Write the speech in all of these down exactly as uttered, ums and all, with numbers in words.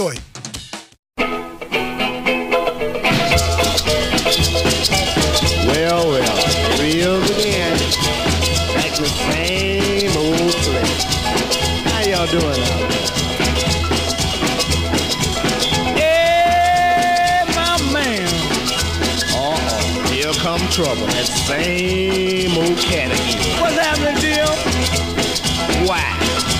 Well, well, reels again. Back to the same old place. How y'all doing out there? Hey, my man. Uh-oh, here come trouble. That same old cat again. What's happening, Jill? Why?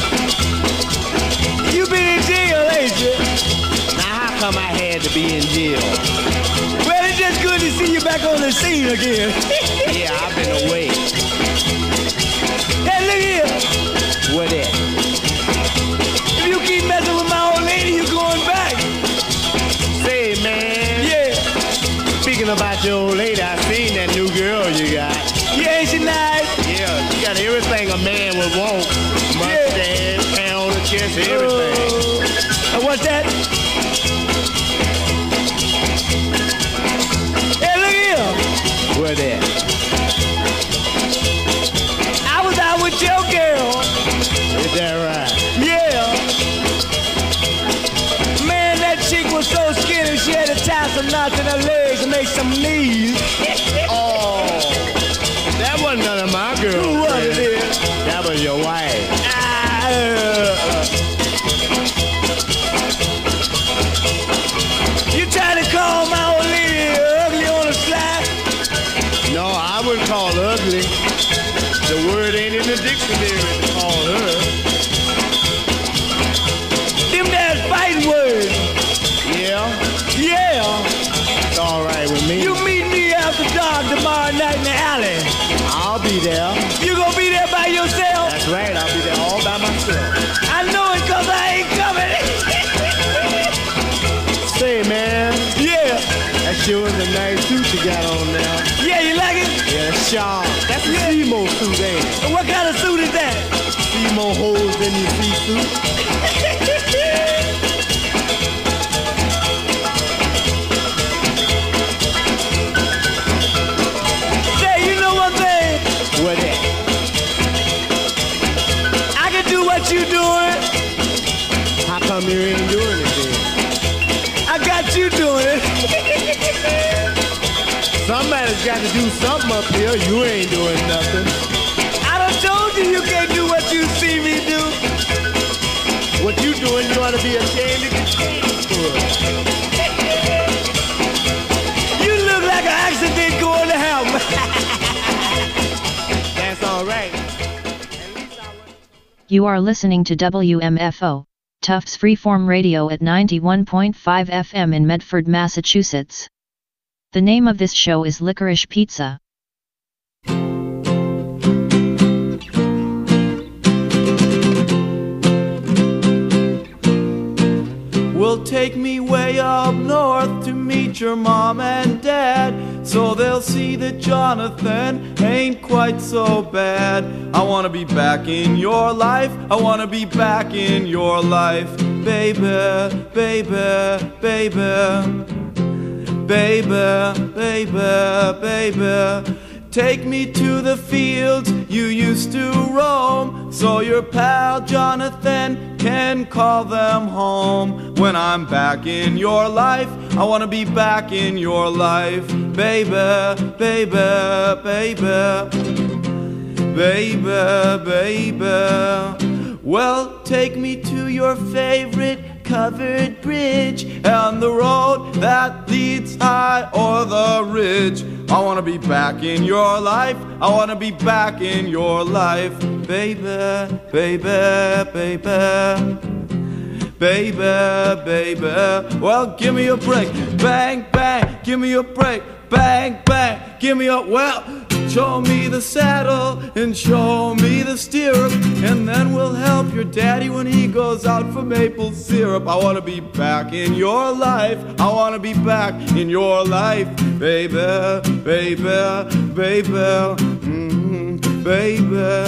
You been in jail, ain't you? Now, how come I had to be in jail? Well, it's just good to see you back on the scene again. Yeah, I've been away. Hey, look here. What that? If you keep messing with my old lady, you going back. Say, man. Yeah. Speaking about your old lady, I seen that new girl you got. Yeah, ain't she nice? Yeah, she got everything a man would want. Mustache, hair on the chest, everything. Uh, and what's that? Hey, look here. What that? I was out with your girl. Is that right? Yeah. Man, that chick was so skinny, she had to tie some knots in her legs and make some knees. Oh, that wasn't none of my girls. Who was it then? That was your wife. Ah, uh, you trying to call my old lady ugly on the slide? No, I wouldn't call her ugly. The word ain't in the dictionary to call her. Them that's fighting words. Yeah, Yeah. it's all right with me. You meet me after dark tomorrow night in the alley. I'll be there. You gonna be there by yourself? That's right, I'll be there all by myself. I know it cause I ain't coming. Say, man, Yeah. that sure is a nice suit you got on now. Yeah, you like it? Yeah, that's sharp. That's a Seymour suit, ain't it? What kind of suit is that? Seymour holes in your see suit. Say, you know one thing? What that? I can do what you doing. How come you ain't doing it then? I got you doing it. Somebody's got to do something up here. You ain't doing nothing. I done told you you can't do what you see me do. What you doing, you ought to be ashamed to get changed for. You look like an accident going to happen. That's all right. You are listening to W M F O, Tufts Freeform Radio at ninety-one point five F M in Medford, Massachusetts. The name of this show is Licorice Pizza. Will take me way up north to meet your mom and dad, so they'll see that Jonathan ain't quite so bad. I wanna be back in your life, I wanna be back in your life, baby, baby, baby, baby, baby, baby. Take me to the fields you used to roam, so your pal Jonathan can call them home. When I'm back in your life, I wanna be back in your life, baby, baby, baby, baby, baby. Well, take me to your favorite covered bridge and the road that leads high o'er the ridge. I wanna be back in your life, I wanna be back in your life, baby, baby, baby, baby, baby. Well, give me a break, bang, bang, give me a break, bang, bang, give me a, well, show me the saddle and show me the stirrup, and then we'll help your daddy when he goes out for maple syrup. I wanna be back in your life, I wanna be back in your life, baby, baby, baby, mm, baby.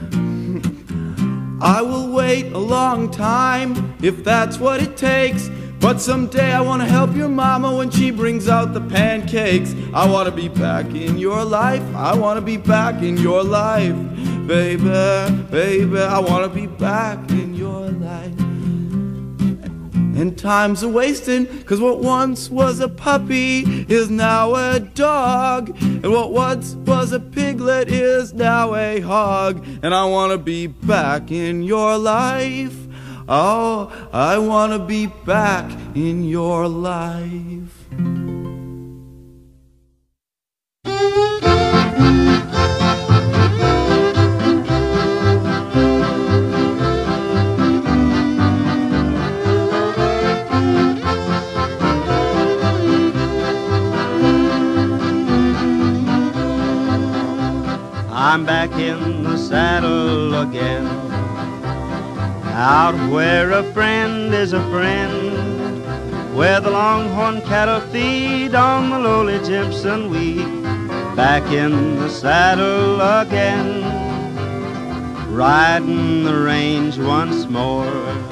I will wait a long time if that's what it takes, but someday I want to help your mama when she brings out the pancakes. I want to be back in your life, I want to be back in your life, baby, baby, I want to be back in your life. and time's a wasting, 'cause what once was a puppy is now a dog, and what once was a piglet is now a hog. And I wanna be back in your life. Oh, I wanna be back in your life. I'm back in the saddle again, out where a friend is a friend, where the longhorn cattle feed on the lowly Jimson weed. Back in the saddle again, riding the range once more,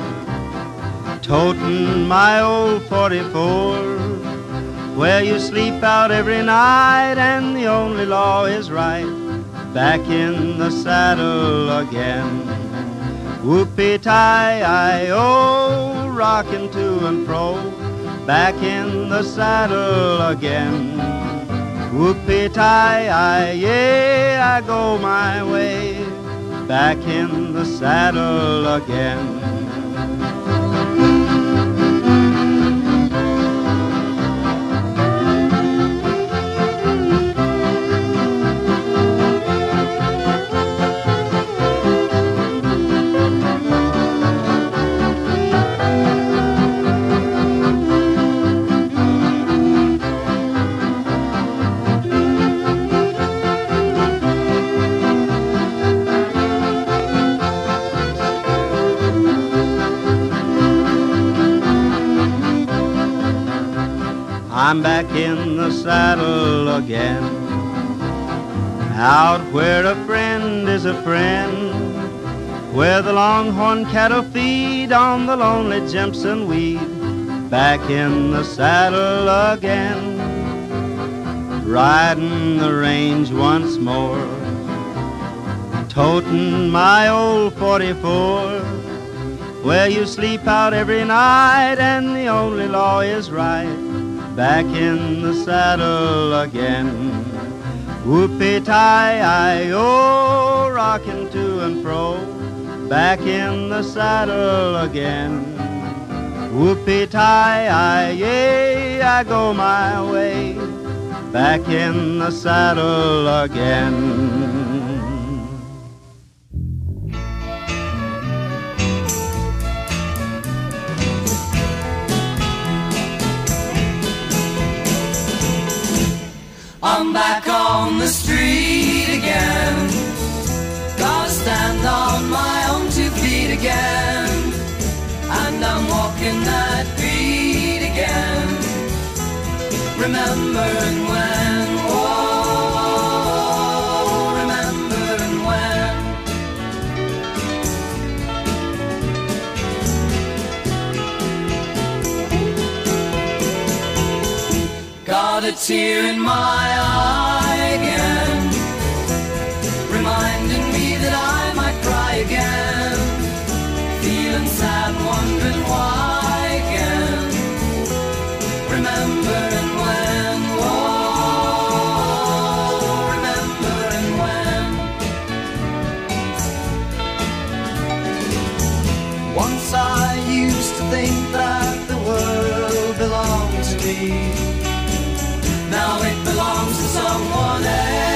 toting my old forty-four, where you sleep out every night and the only law is right. Back in the saddle again, whoopee-tie-I-O, rocking to and fro. Back in the saddle again, whoopee-tie-I, yeah, I go my way. Back in the saddle again. I'm back in the saddle again, out where a friend is a friend, where the longhorn cattle feed on the lonely Jimson weed. Back in the saddle again, riding the range once more, toting my old forty-four, where you sleep out every night and the only law is right. Back in the saddle again, whoopee-tie-I-O, rocking to and fro. Back in the saddle again, whoopee-tie-I, yeah, I go my way. Back in the saddle again. I'm back on the street again, gotta stand on my own two feet again, and I'm walking that beat again, remembering when, oh, remembering when. Got a tear in my eye again, reminding me that I might cry again, feeling sad, wondering why again, remembering when, oh, remembering when. Once I used to think that the world belonged to me, now it belongs to someone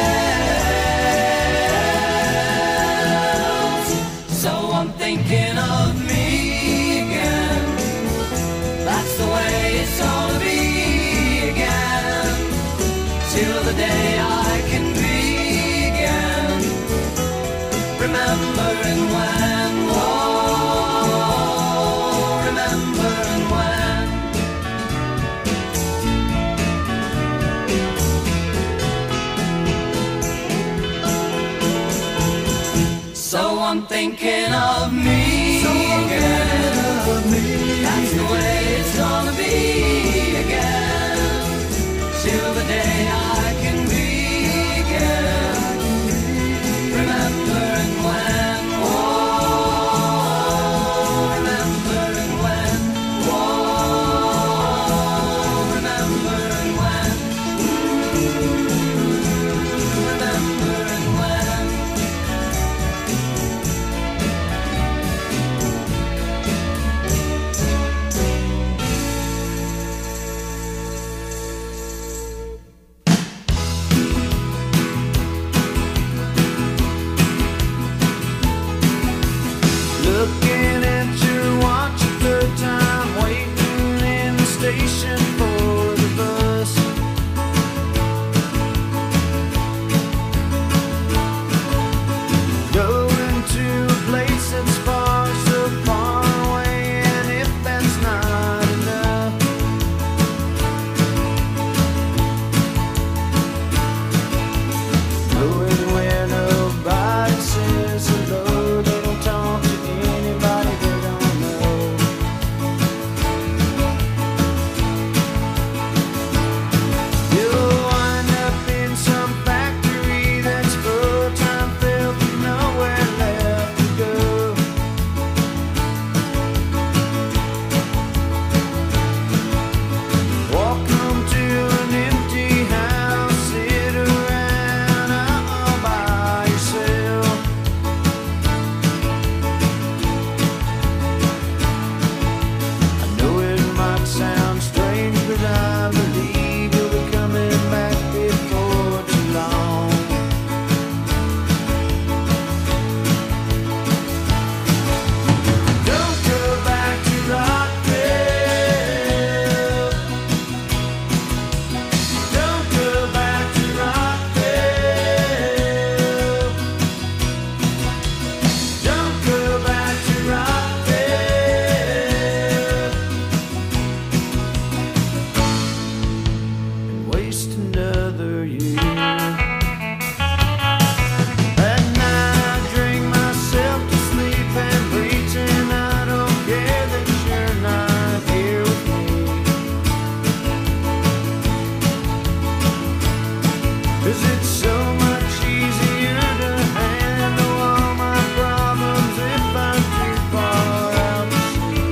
else. So I'm thinking of me again, that's the way it's gonna be again, till the day I can be again, remembering when, oh, remembering when. So I'm thinking of me so again, of me. That's the way it's gonna be again, till the day I can be again, remembering when, oh, remembering when, oh. station for the bus. Going to a place that's far, so far away, and if that's not enough, going where nobody says hello, they don't talk to anybody they don't know. You'll wind up in some factory that's full-time filled with nowhere left to go. Walk home to an empty house, sit around all by yourself. I know it might sound strange, but I believe you'll be coming back before too long. Don't go back to Rockville. Don't go back to Rockville. Don't go back to Rockville and waste another year. At night I drink myself to sleep and pretend I don't care that you're not here with me. 'Cause it's so much easier to handle all my problems if I'm too far out to sea.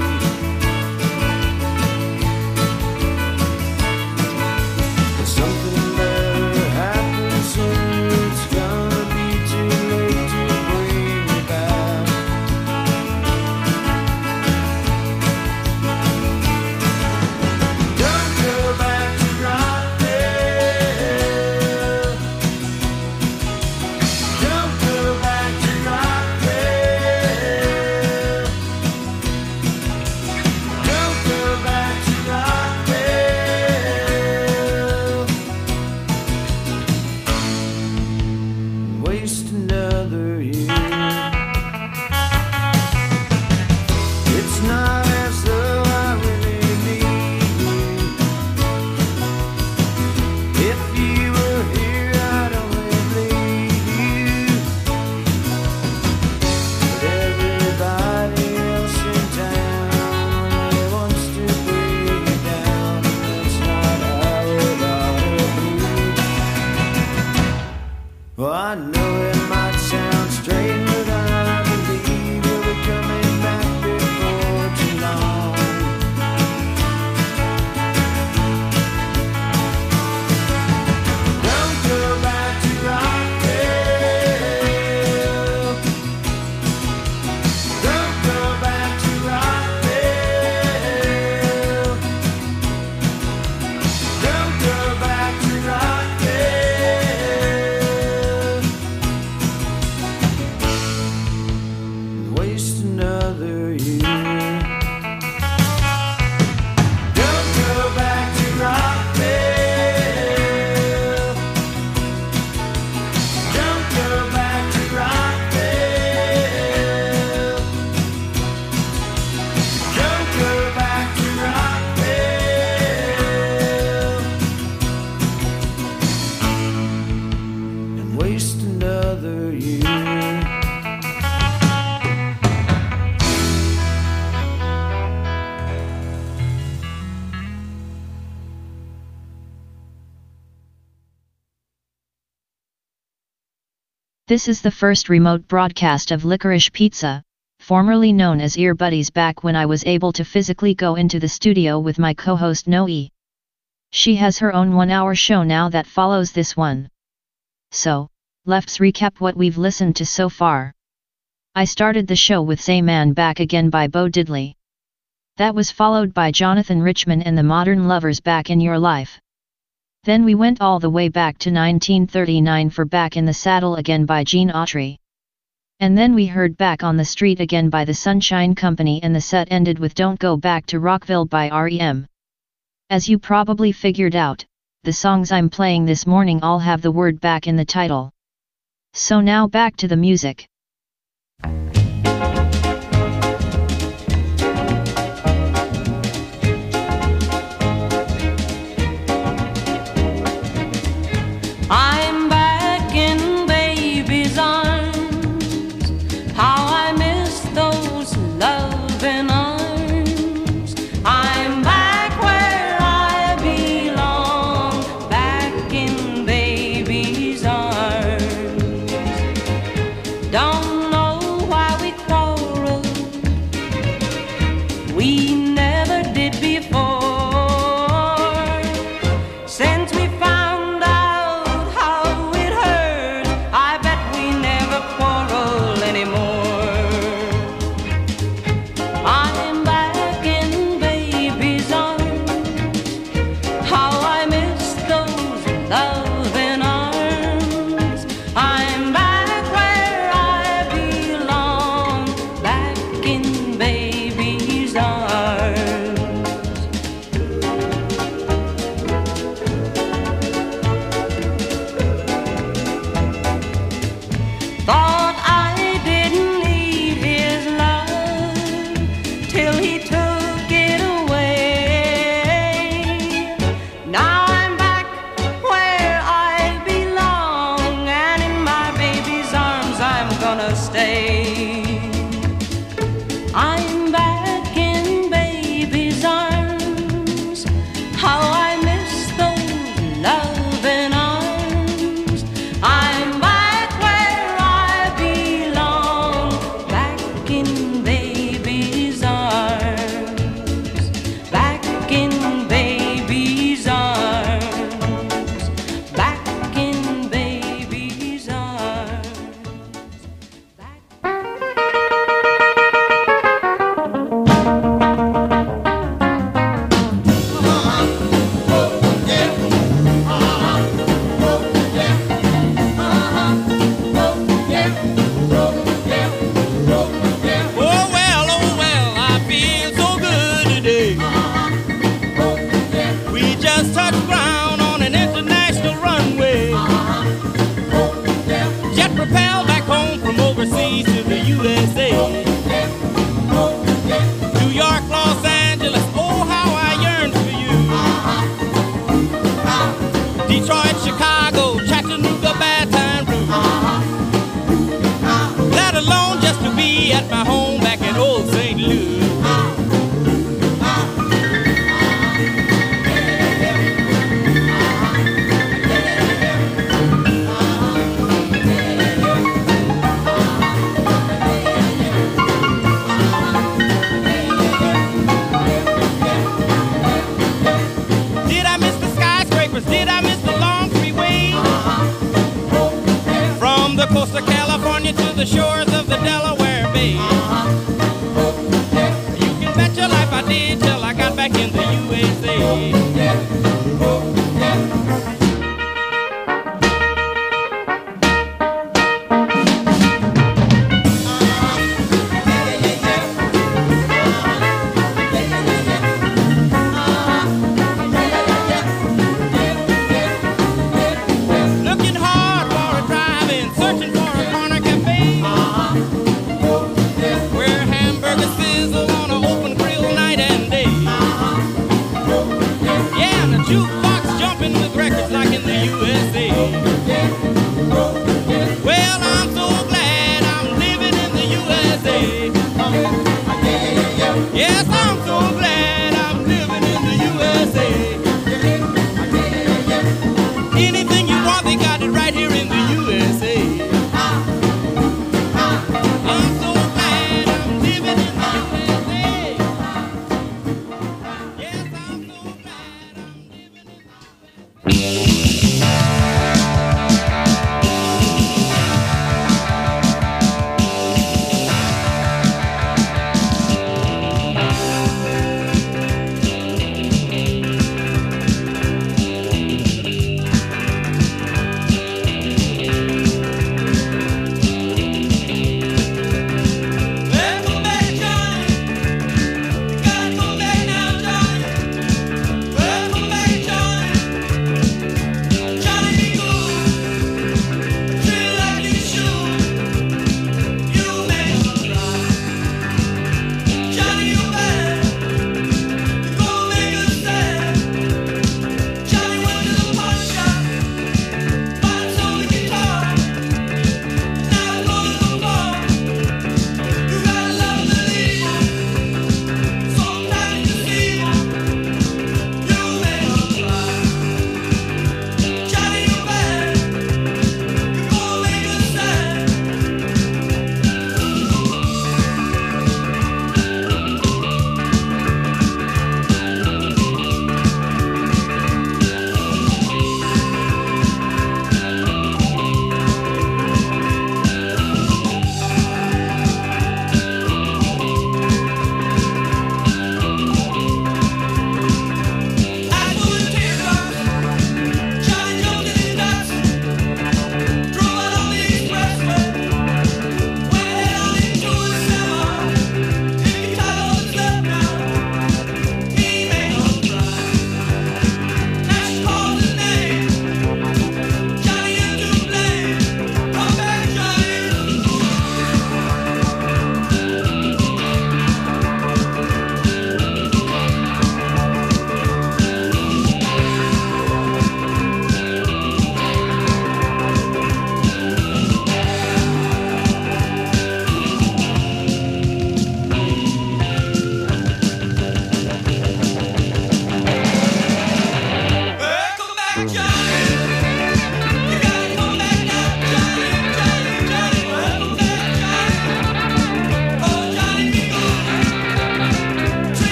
But something better happens soon, it's gonna be too late to bring me back. Don't go back to Rockville. Don't go back to Rockville. Don't go back to Rockville and waste another year. It's not as though I really need you. If you were here, I'd only bleed you. But everybody else in town only wants to bring you down, and that's not how it ought to be. Well, I know it might sound strange, but I believe you'll be coming back before too long. Don't go back to Rockville. Don't go back to Rockville. Don't go back to Rockville and waste another year. Don't go back to Rockville. Don't go back to Rockville. Don't go back to Rockville and waste another year. This is the first remote broadcast of Licorice Pizza, formerly known as Ear Buddies, back when I was able to physically go into the studio with my co-host Noe. She has her own one-hour show now that follows this one. So, let's recap what we've listened to so far. I started the show with Say Man Back Again by Bo Diddley. That was followed by Jonathan Richman and the Modern Lovers Back in Your Life. Then we went all the way back to nineteen thirty-nine for Back in the Saddle Again by Gene Autry. And then we heard Back on the Street Again by the Sunshine Company, and the set ended with Don't Go Back to Rockville by R E M. As you probably figured out, the songs I'm playing this morning all have the word back in the title. So now back to the music. I'm back in baby's arms. How I miss those loving arms. I'm back where I belong, back in baby's arms. Don't know why we quarreled. We never did before. Since we found out how it hurt, I bet we never quarrel anymore. I'm back in baby's arms. How I miss those loving arms. I'm back where I belong, back in baby's arms. Thought I didn't need his love till he took it away. Now I'm back where I belong, and in my baby's arms I'm gonna stay. I'm back in baby's arms. How I miss those loving arms. I'm back where I belong, back in baby's arms. Back in baby's arms. Back in baby's arms. Oh well, oh well, I feel so good today. We just touched ground on an international runway. Jet propelled back home from overseas to the U S A. New York, Los Angeles, oh how I yearn for you. Detroit, Chicago, Chattanooga, Baton Rouge. Let alone just to be at my home back in old Saint Louis. Did I miss the skyscrapers? Did I miss the long freeway? From the coast of California to the shores of the Delaware Bay. You can bet your life I did till I got back in the U S A. Looking hard for a drive-in, searching for a corner cafe where hamburgers sizzle on an open grill night and day. Yeah, and the jukebox jumping with records like in the U S A. Well, I'm so glad I'm living in the U S A. Yes, I'm so glad I'm living in the U S A. Anything you want, they got it right here in the U S A. I'm so glad I'm living in the U S A. Yes, I'm so glad I'm living in the U S A. Well,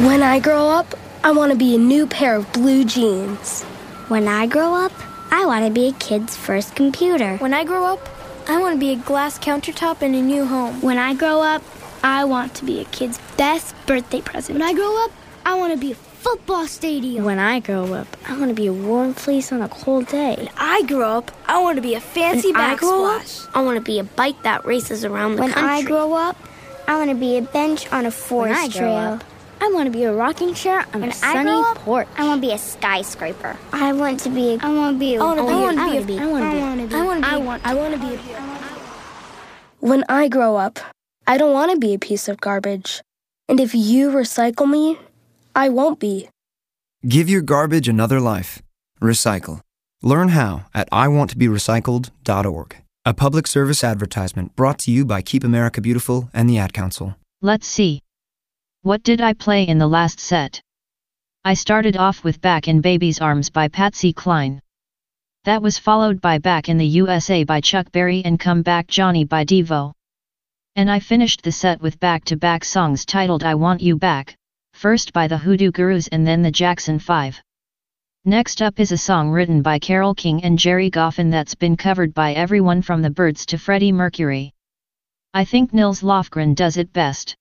When I grow up, I want to be a new pair of blue jeans. When I grow up, I want to be a kid's first computer. When I grow up, I want to be a glass countertop in a new home. When I grow up, I want to be a kid's best birthday present. When I grow up, I want to be a football stadium. When I grow up, I want to be a warm fleece on a cold day. When I grow up, I want to be a fancy when I grow up, backsplash. I want to be a bike that races around the when country. When I grow up, I want to be a bench on a forest when I trail. Grow up, I want to be a rocking chair on when a sunny I up, porch. I want to be a skyscraper. I want to be. A, I want to be. A, I want to be. I want I to be. be. I want to be. I want to be. I want to be. I want. I want to be. When I grow up, I don't want to be a piece of garbage. And if you recycle me, I won't be. Give your garbage another life. Recycle. Learn how at I want to be recycled dot org. A public service advertisement brought to you by Keep America Beautiful and the Ad Council. Let's see. What did I play in the last set? I started off with Back in Baby's Arms by Patsy Cline. That was followed by Back in the U S A by Chuck Berry and Come Back Johnny by Devo. And I finished the set with back-to-back songs titled I Want You Back, first by the Hoodoo Gurus and then the Jackson five. Next up is a song written by Carole King and Jerry Goffin that's been covered by everyone from the Byrds to Freddie Mercury. I think Nils Lofgren does it best.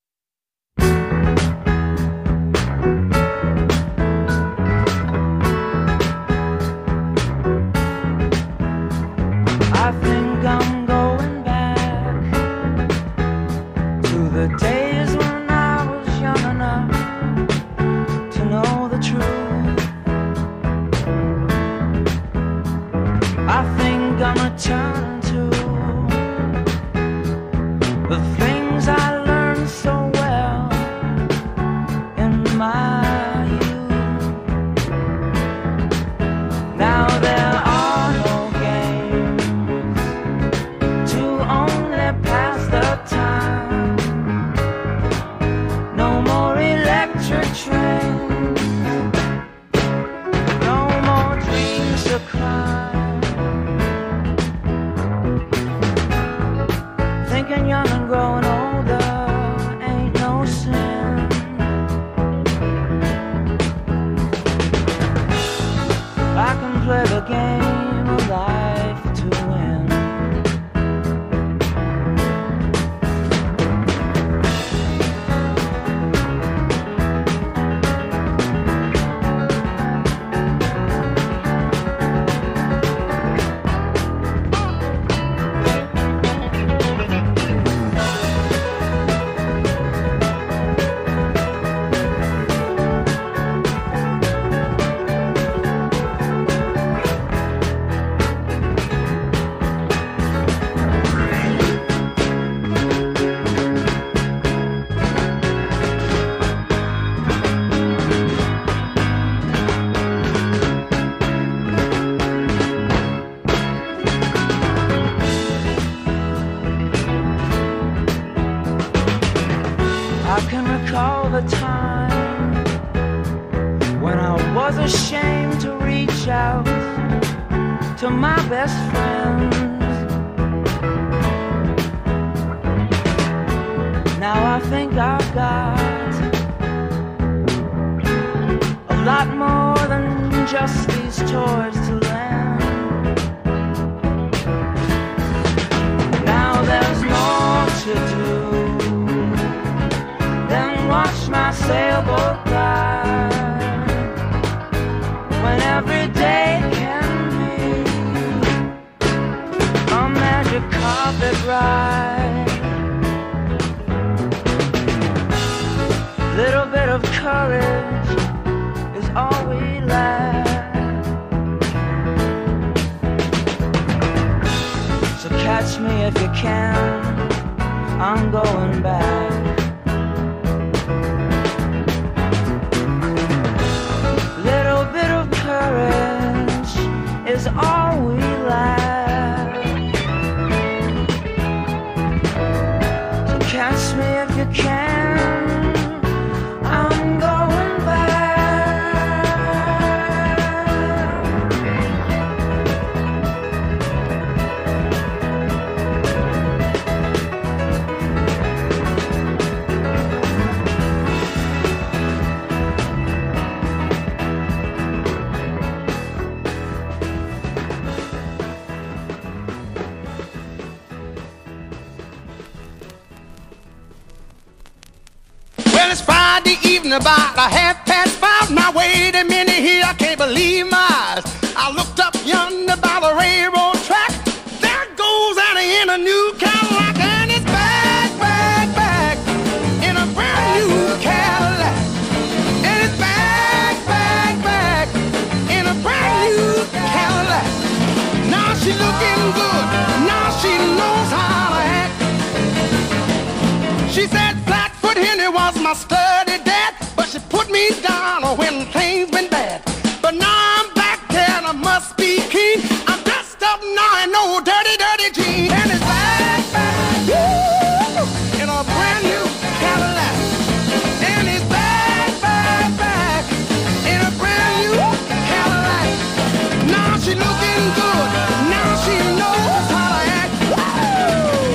I think I'm going back to the days when I was young enough to know the truth. I think I'm returning to the things I learned so well in my youth. Now there are no games to only pass the time. No more electric trains, no more dreams to climb. Thinking young and growing older ain't no sin. I can play the game of life to win. I can recall the time when I was ashamed to reach out to my best friends. Now I think I've got a lot more than just these toys to lend. Now there's more to do than watch my sailboat glide, when every day can be a magic carpet ride. Little bit of courage is all we lack. So catch me if you can, I'm going back. Little bit of courage is all we lack. So catch me if you can, I'm going back. the evening, about a half past five. Now wait a minute here, I can't believe my eyes. I looked up yonder by the railroad track. There goes Annie in a new Cadillac, and it's back, back, back in a brand new Cadillac. And it's back, back, back in a brand new Cadillac. Now she looking good, now she knows how to act. She said Flatfoot Henry was my study dad, but she put me down when things been bad. But now I'm back and I must be keen. I'm dressed up now in no dirty, dirty jeans. And it's back, back, woo, in a brand new Cadillac. And it's back, back, back in a brand new Cadillac. Now she looking good, now she knows how to act. Woo!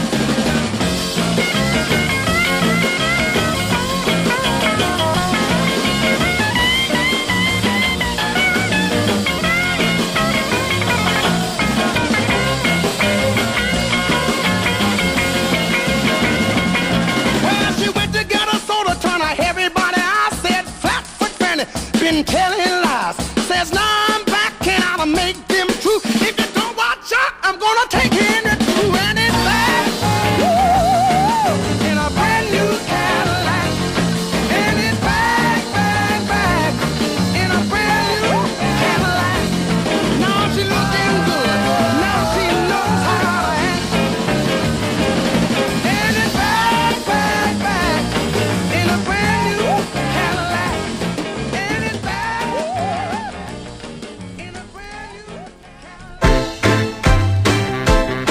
Everybody, I said Flatfoot Granny been telling lies. Says now I'm back and I'll make them true. If you don't watch out, I'm gonna take Henry too. And it's back, woo, in a brand new Cadillac. And it's back, back, back in a brand new Cadillac. Now she looking good, now she knows how to act. And it's back, back, back in a brand new Cadillac. And it's back in a brand new Cadillac.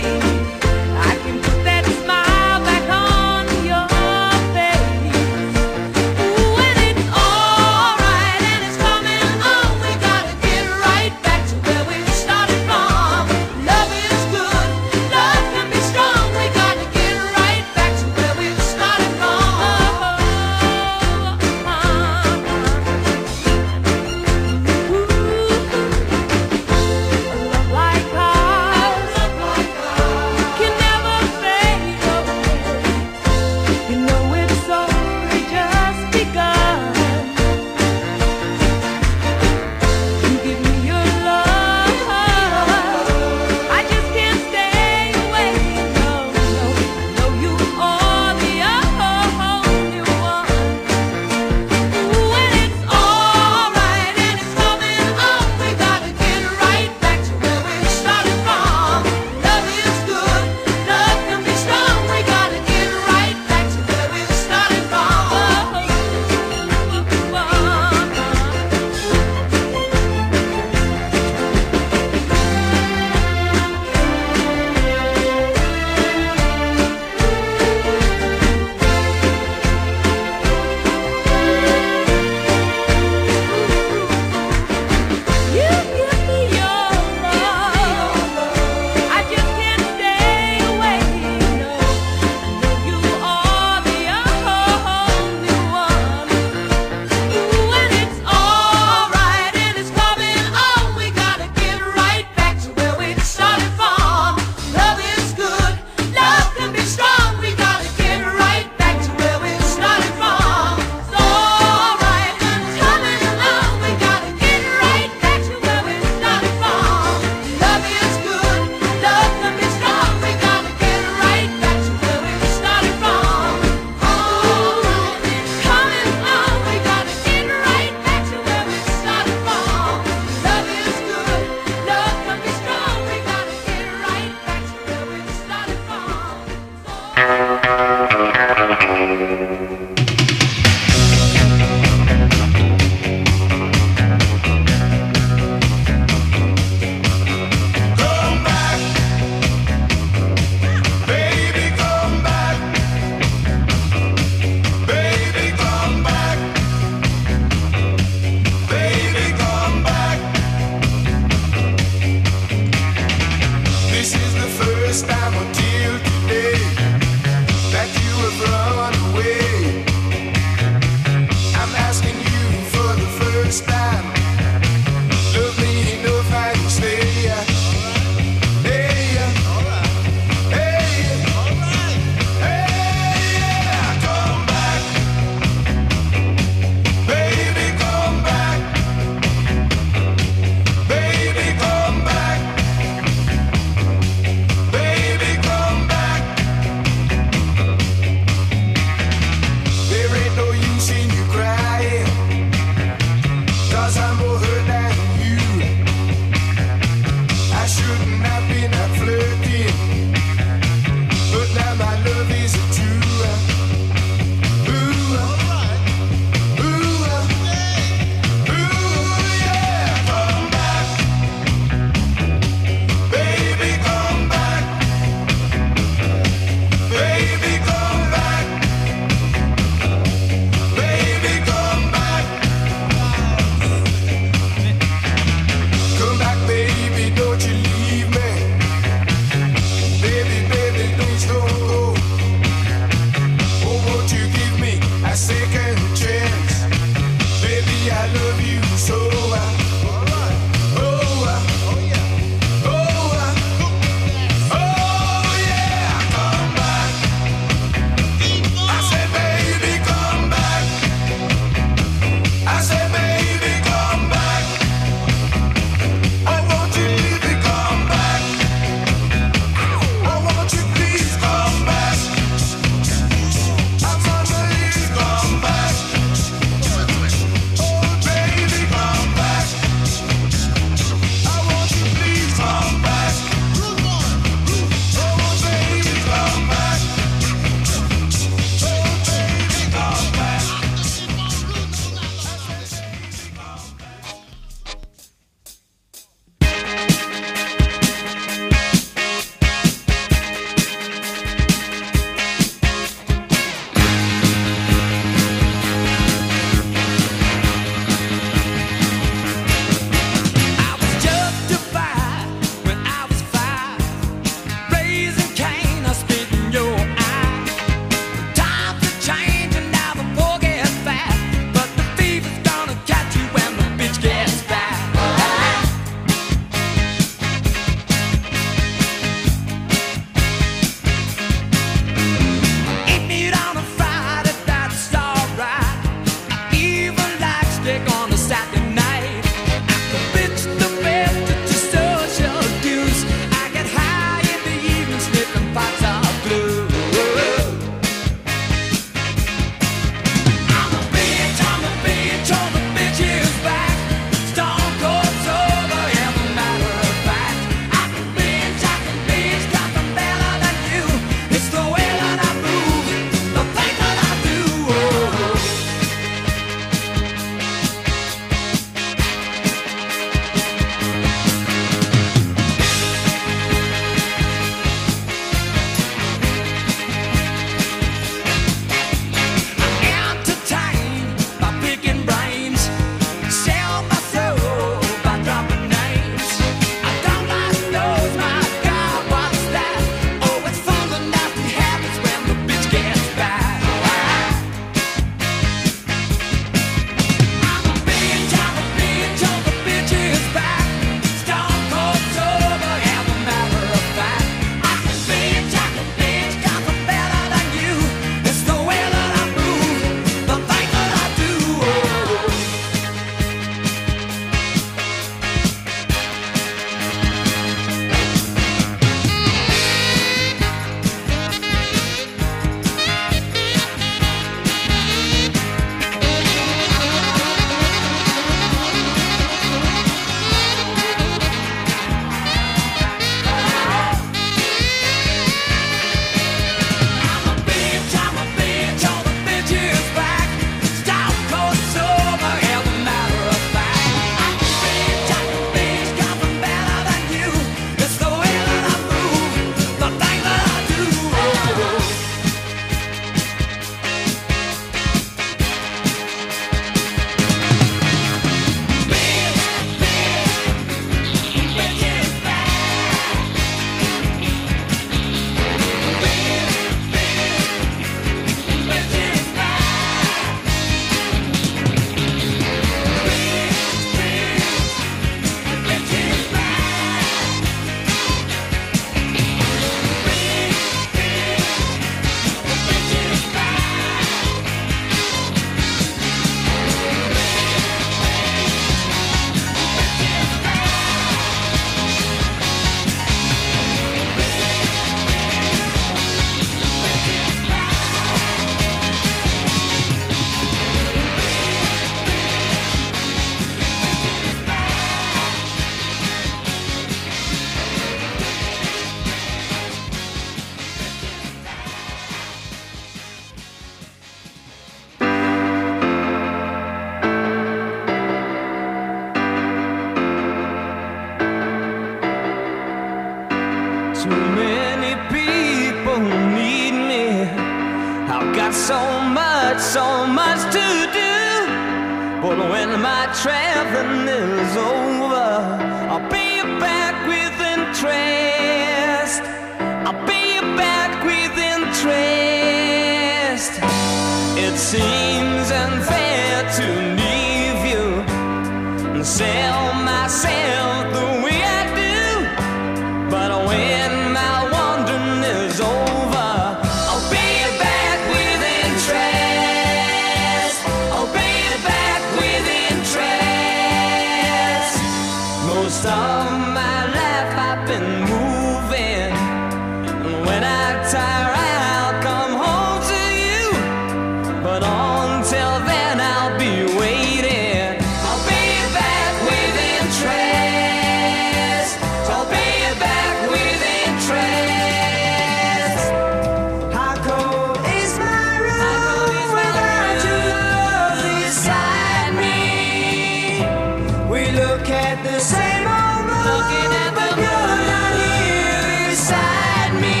got so much, so much to do. But when my traveling is over, I'll pay you back with interest. I'll pay you back with interest. It seems unfair to leave you and sell myself the way I do. But when my wandering is over, I'll pay you back with interest. I'll pay you back with interest. Most of my life I've been moving, and when I tire I'll come home to you. But until then I'll be waiting. I'll pay you back with interest. I'll pay you back with interest. How cold is my room without your love beside me? We look at the same old moon, looking at but you're not here beside me.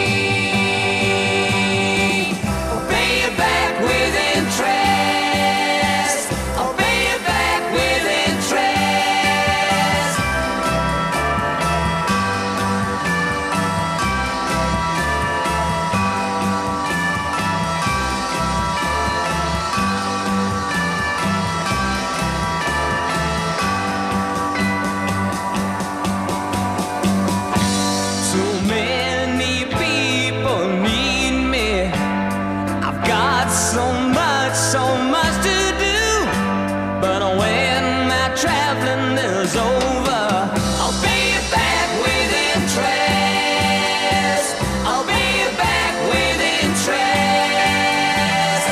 I'll pay you back with interest. I'll pay you back with interest. Too many people need me. I've got so much, so much to do. But when my traveling is over, I'll pay you back with interest. I'll pay you back with interest.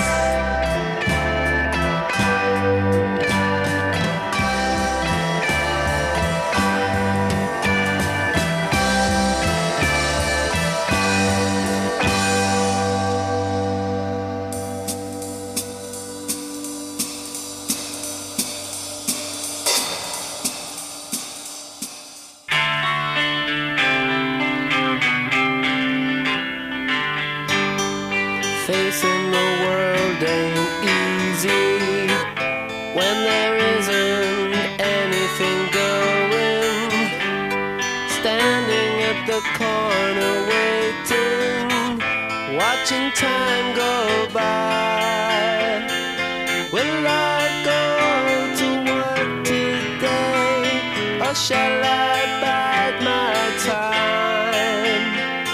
Facing the world ain't easy when there isn't anything going. Standing at the corner waiting, watching time go by. Will I go to work today, or shall I bide my time?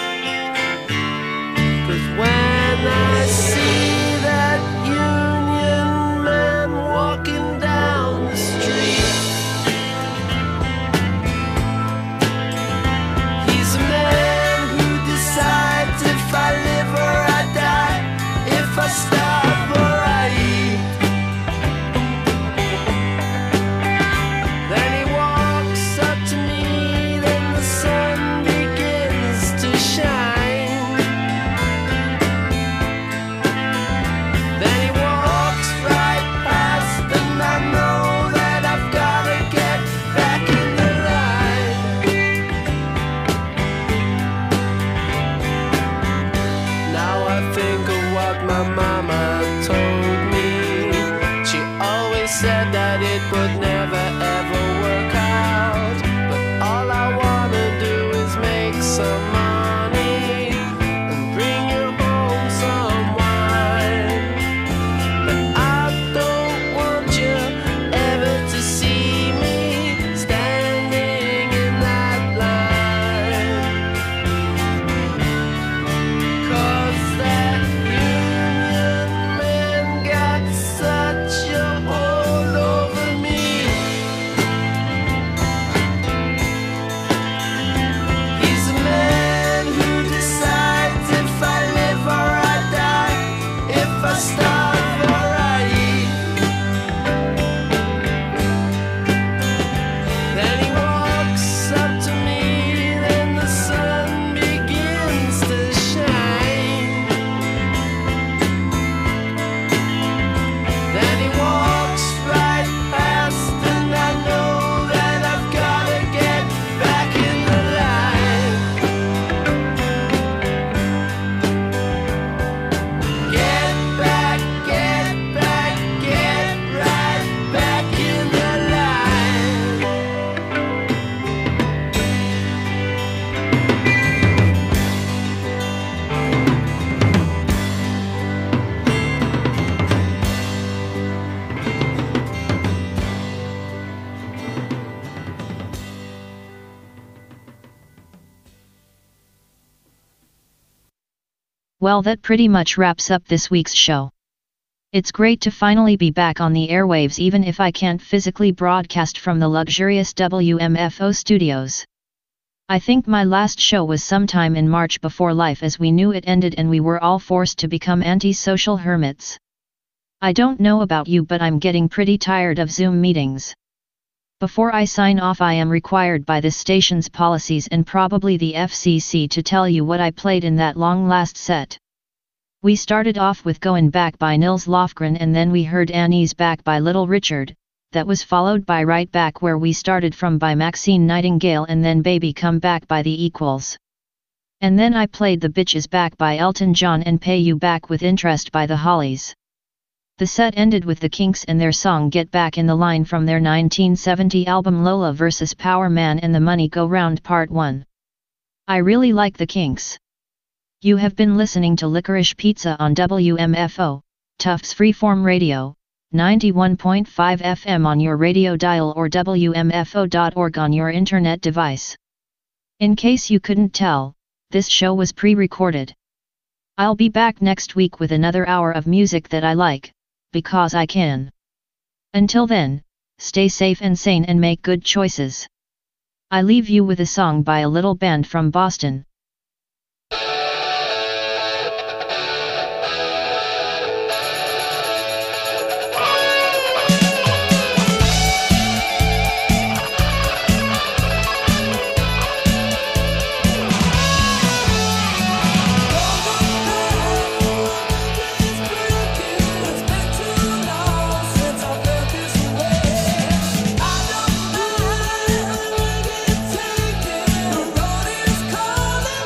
'Cause when I see that union man walking down the street, he's a man who decides if I live or I die, if I starve or I eat. Then he walks up to me, then the Well, that pretty much wraps up this week's show. It's great to finally be back on the airwaves even if I can't physically broadcast from the luxurious W M F O studios. I think my last show was sometime in March before life as we knew it ended and we were all forced to become anti-social hermits. I don't know about you, but I'm getting pretty tired of Zoom meetings. Before I sign off, I am required by this station's policies and probably the F C C to tell you what I played in that long last set. We started off with Goin' Back by Nils Lofgren, and then we heard Annie's Back by Little Richard. That was followed by Right Back Where We Started From by Maxine Nightingale, and then Baby Come Back by The Equals. And then I played The Bitches Back by Elton John and Pay You Back with Interest by The Hollies. The set ended with the Kinks and their song Get Back in the Line from their nineteen seventy album Lola versus Power Man and the Money Go Round Part one. I really like the Kinks. You have been listening to Licorice Pizza on W M F O, Tufts Freeform Radio, ninety-one point five F M on your radio dial or W M F O dot org on your internet device. In case you couldn't tell, this show was pre-recorded. I'll be back next week with another hour of music that I like, because I can. Until then, stay safe and sane and make good choices. I leave you with a song by a little band from Boston. Calling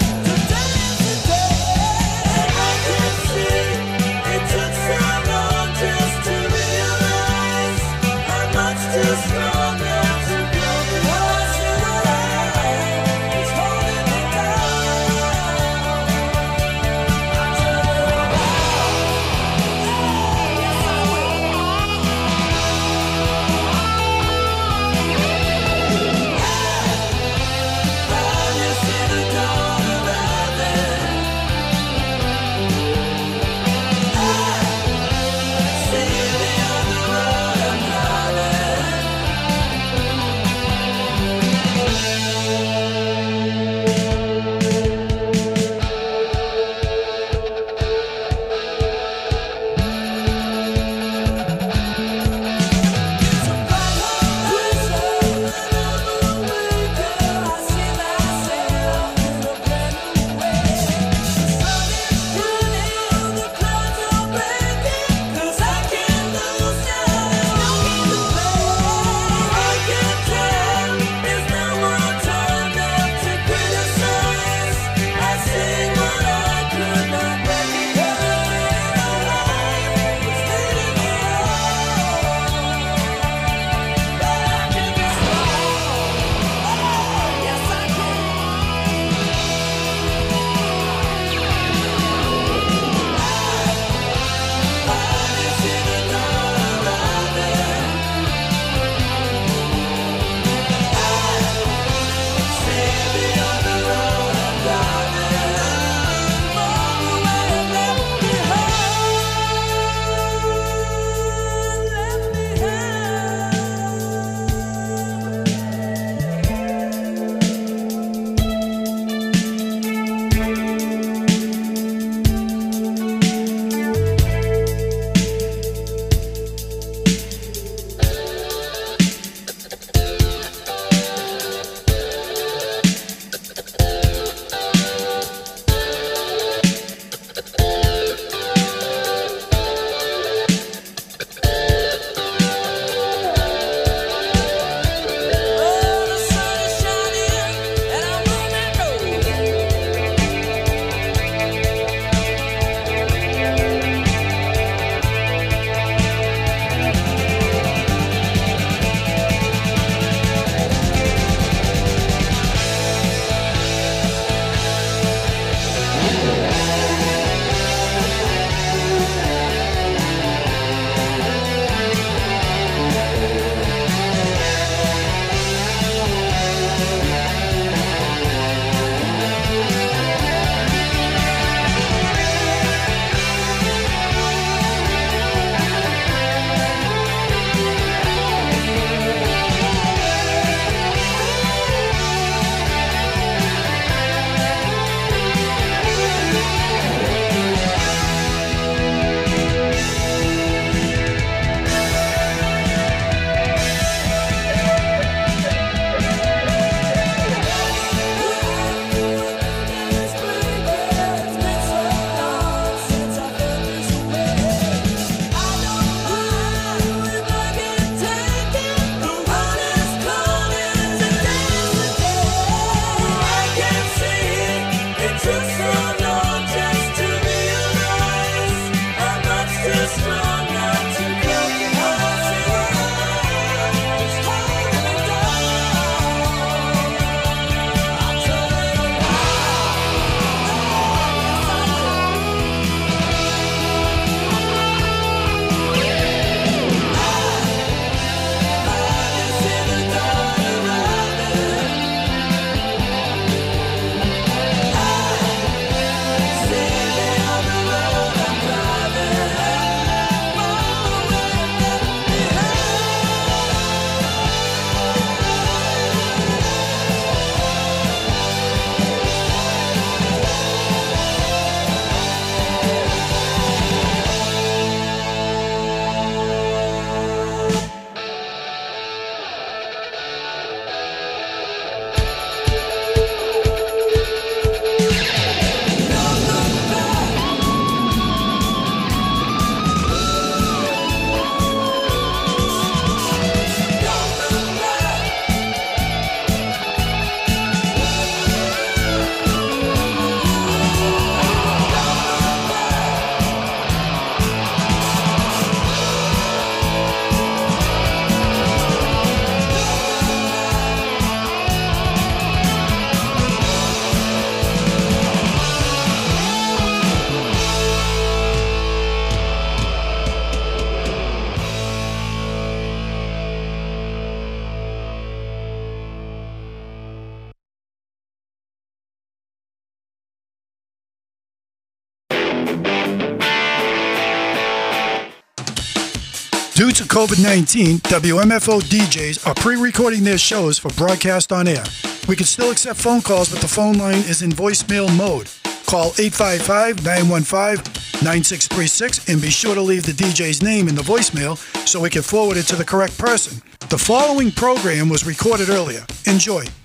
Due to COVID nineteen, W M F O D Js are pre-recording their shows for broadcast on air. We can still accept phone calls, but the phone line is in voicemail mode. Call eight five five, nine one five, nine six three six and be sure to leave the D J's name in the voicemail so we can forward it to the correct person. The following program was recorded earlier. Enjoy.